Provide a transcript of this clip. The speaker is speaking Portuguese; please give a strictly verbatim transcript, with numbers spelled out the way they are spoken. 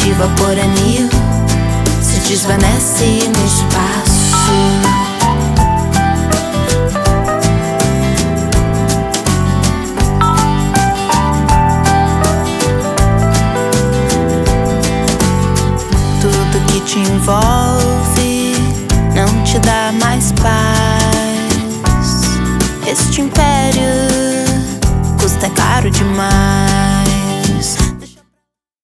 de vapor anil se desvanece no espaço. Tudo que te envolve não te dá mais paz. Este império